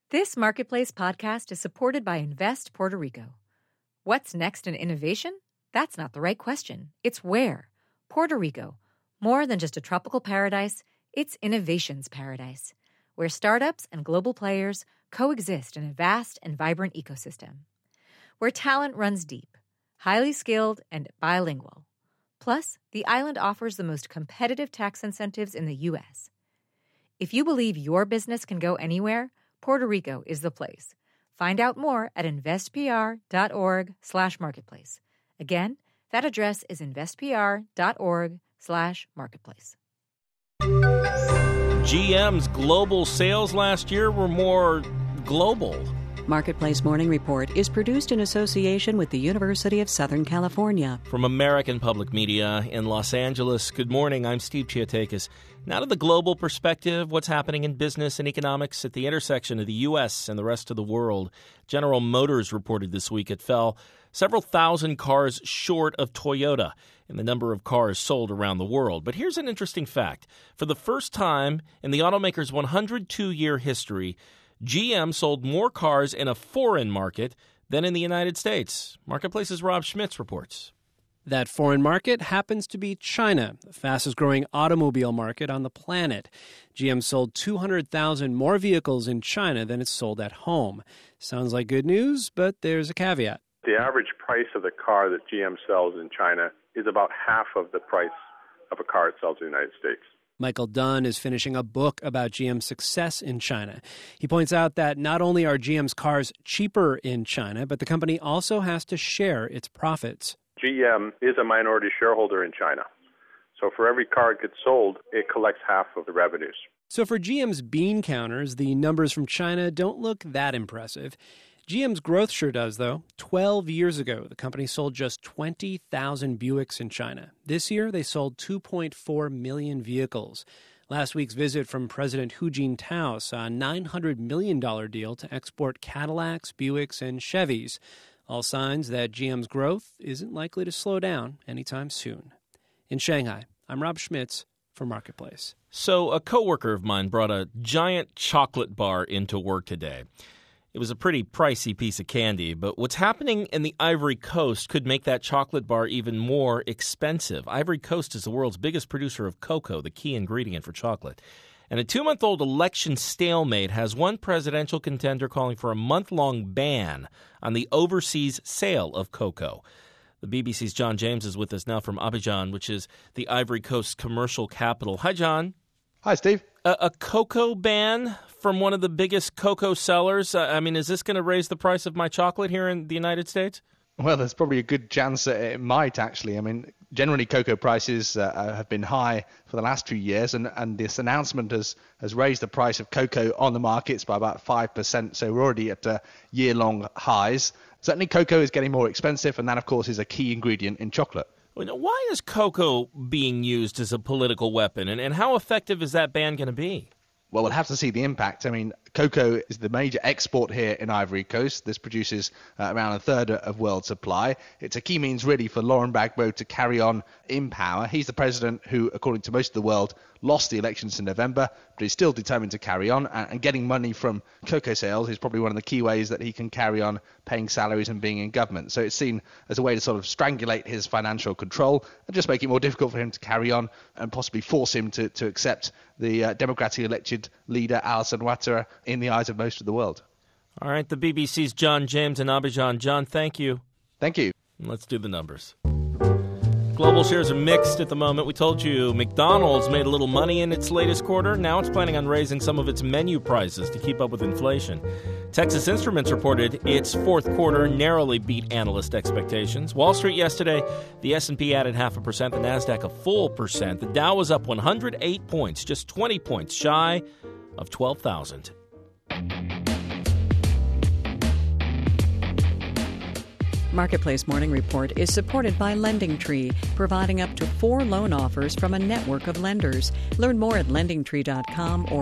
This Marketplace podcast is supported by Invest Puerto Rico. What's next in innovation? That's not the right question. It's where. Puerto Rico. More than just a tropical paradise, it's innovation's paradise, where startups and global players coexist in a vast and vibrant ecosystem. Where talent runs deep, highly skilled, and bilingual. Plus, the island offers the most competitive tax incentives in the U.S. If you believe your business can go anywhere, Puerto Rico is the place. Find out more at investpr.org/marketplace. Again, that address is investpr.org/marketplace. GM's global sales last year were more global. Marketplace Morning Report is produced in association with the University of Southern California. From American Public Media in Los Angeles, good morning. I'm Steve Chiatakis. Now to the global perspective, what's happening in business and economics at the intersection of the U.S. and the rest of the world. General Motors reported this week it fell several thousand cars short of Toyota in the number of cars sold around the world. But here's an interesting fact. For the first time in the automaker's 102-year history, GM sold more cars in a foreign market than in the United States. Marketplace's Rob Schmitz reports. That foreign market happens to be China, the fastest-growing automobile market on the planet. GM sold 200,000 more vehicles in China than it sold at home. Sounds like good news, but there's a caveat. The average price of the car that GM sells in China is about half of the price of a car it sells in the United States. Michael Dunn is finishing a book about GM's success in China. He points out that not only are GM's cars cheaper in China, but the company also has to share its profits. GM is a minority shareholder in China. So for every car it gets sold, it collects half of the revenues. So for GM's bean counters, the numbers from China don't look that impressive. GM's growth sure does, though. 12 years ago, the company sold just 20,000 Buicks in China. This year, they sold 2.4 million vehicles. Last week's visit from President Hu Jintao saw a $900 million deal to export Cadillacs, Buicks, and Chevys. All signs that GM's growth isn't likely to slow down anytime soon. In Shanghai, I'm Rob Schmitz for Marketplace. So a coworker of mine brought a giant chocolate bar into work today. It was a pretty pricey piece of candy, but what's happening in the Ivory Coast could make that chocolate bar even more expensive. Ivory Coast is the world's biggest producer of cocoa, the key ingredient for chocolate. And a 2-month-old election stalemate has one presidential contender calling for a month-long ban on the overseas sale of cocoa. The BBC's John James is with us now from Abidjan, which is the Ivory Coast commercial capital. Hi, John. Hi, Steve. A cocoa ban from one of the biggest cocoa sellers? Is this going to raise the price of my chocolate here in the United States? Well, there's probably a good chance that it might, actually. Generally, cocoa prices have been high for the last few years, and this announcement has raised the price of cocoa on the markets by about 5%, so we're already at year-long highs. Certainly, cocoa is getting more expensive, and that, of course, is a key ingredient in chocolate. Why is cocoa being used as a political weapon, and how effective is that ban going to be? Well, we'll have to see the impact. Cocoa is the major export here in Ivory Coast. This produces around a third of world supply. It's a key means, really, for Laurent Gbagbo to carry on in power. He's the president who, according to most of the world, lost the elections in November, but he's still determined to carry on. And getting money from cocoa sales is probably one of the key ways that he can carry on paying salaries and being in government. So it's seen as a way to sort of strangulate his financial control and just make it more difficult for him to carry on and possibly force him to accept the democratically elected leader, Alassane Ouattara, in the eyes of most of the world. All right, the BBC's John James in Abidjan. John, thank you. Thank you. Let's do the numbers. Global shares are mixed at the moment. We told you McDonald's made a little money in its latest quarter. Now it's planning on raising some of its menu prices to keep up with inflation. Texas Instruments reported its fourth quarter narrowly beat analyst expectations. Wall Street yesterday, the S&P added 0.5%, the Nasdaq a full percent. The Dow was up 108 points, just 20 points shy of 12,000. Marketplace Morning Report is supported by LendingTree, providing up to 4 loan offers from a network of lenders. Learn more at lendingtree.com or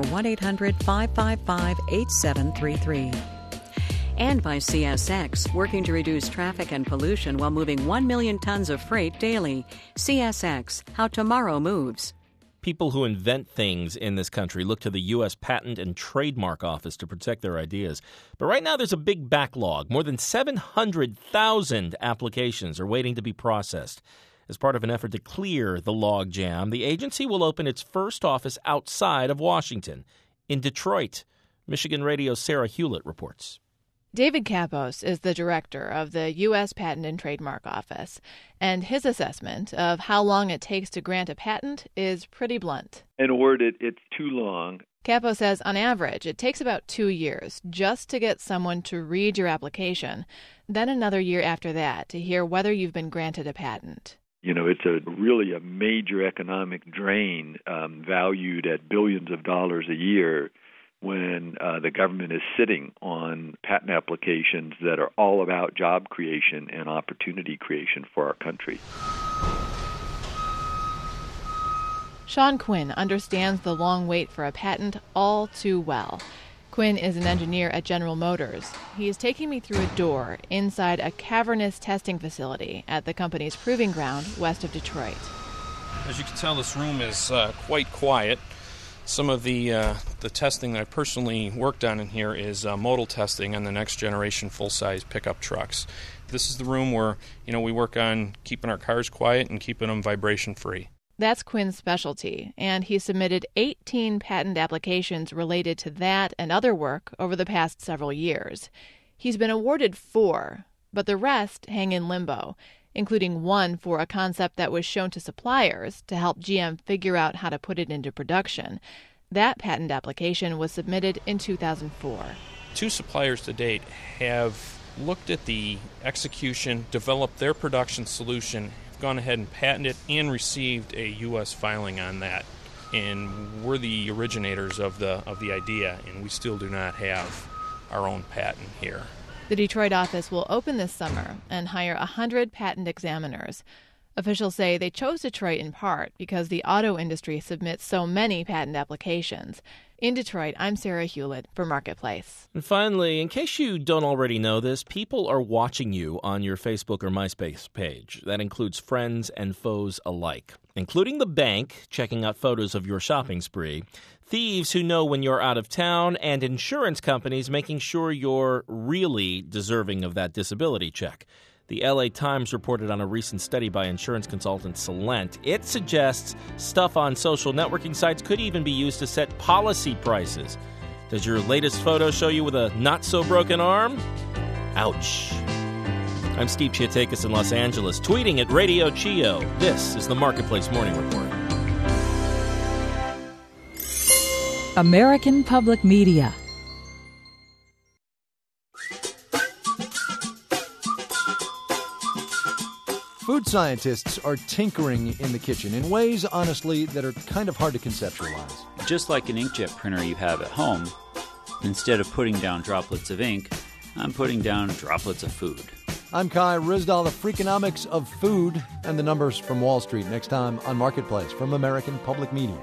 1-800-555-8733. And by CSX, working to reduce traffic and pollution while moving 1 million tons of freight daily. CSX, how tomorrow moves. People who invent things in this country look to the U.S. Patent and Trademark Office to protect their ideas. But right now there's a big backlog. More than 700,000 applications are waiting to be processed. As part of an effort to clear the log jam, the agency will open its first office outside of Washington, in Detroit. Michigan Radio's Sarah Hewlett reports. David Kapos is the director of the U.S. Patent and Trademark Office, and his assessment of how long it takes to grant a patent is pretty blunt. In a word, it's too long. Kapos says on average it takes about 2 years just to get someone to read your application, then another year after that to hear whether you've been granted a patent. It's really a major economic drain valued at billions of dollars a year when the government is sitting on patent applications that are all about job creation and opportunity creation for our country. Sean Quinn understands the long wait for a patent all too well. Quinn is an engineer at General Motors. He is taking me through a door inside a cavernous testing facility at the company's proving ground west of Detroit. As you can tell, this room is quite quiet. Some of the testing that I personally worked on in here is modal testing on the next generation full-size pickup trucks. This is the room where, we work on keeping our cars quiet and keeping them vibration-free. That's Quinn's specialty, and he submitted 18 patent applications related to that and other work over the past several years. He's been awarded 4, but the rest hang in limbo, including one for a concept that was shown to suppliers to help GM figure out how to put it into production. That patent application was submitted in 2004. 2 suppliers to date have looked at the execution, developed their production solution, gone ahead and patented it, and received a U.S. filing on that. And we're the originators of the idea, and we still do not have our own patent here. The Detroit office will open this summer and hire 100 patent examiners. Officials say they chose Detroit in part because the auto industry submits so many patent applications. In Detroit, I'm Sarah Hewlett for Marketplace. And finally, in case you don't already know this, people are watching you on your Facebook or MySpace page. That includes friends and foes alike, including the bank checking out photos of your shopping spree, thieves who know when you're out of town, and insurance companies making sure you're really deserving of that disability check. The LA Times reported on a recent study by insurance consultant Celent. It suggests stuff on social networking sites could even be used to set policy prices. Does your latest photo show you with a not-so-broken arm? Ouch. I'm Steve Chiatakis in Los Angeles, tweeting at Radio Chio. This is the Marketplace Morning Report. American Public Media. Food scientists are tinkering in the kitchen in ways, honestly, that are kind of hard to conceptualize. Just like an inkjet printer you have at home, instead of putting down droplets of ink, I'm putting down droplets of food. I'm Kai Ryssdal, the Freakonomics of food and the numbers from Wall Street. Next time on Marketplace from American Public Media.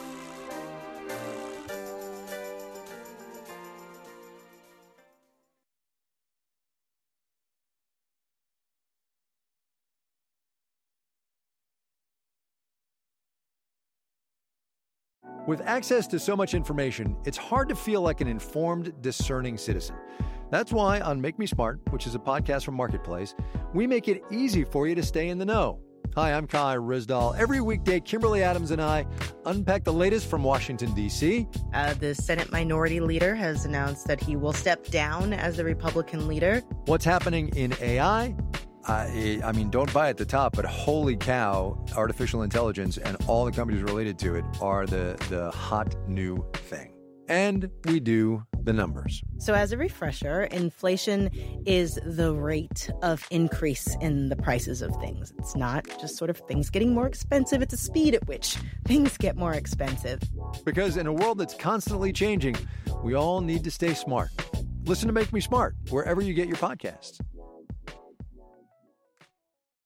With access to so much information, it's hard to feel like an informed, discerning citizen. That's why on Make Me Smart, which is a podcast from Marketplace, we make it easy for you to stay in the know. Hi, I'm Kai Ryssdal. Every weekday, Kimberly Adams and I unpack the latest from Washington, D.C. The Senate Minority Leader has announced that he will step down as the Republican leader. What's happening in AI? I mean, don't buy at the top, but holy cow, artificial intelligence and all the companies related to it are the hot new thing. And we do the numbers. So as a refresher, inflation is the rate of increase in the prices of things. It's not just sort of things getting more expensive. It's the speed at which things get more expensive. Because in a world that's constantly changing, we all need to stay smart. Listen to Make Me Smart wherever you get your podcasts.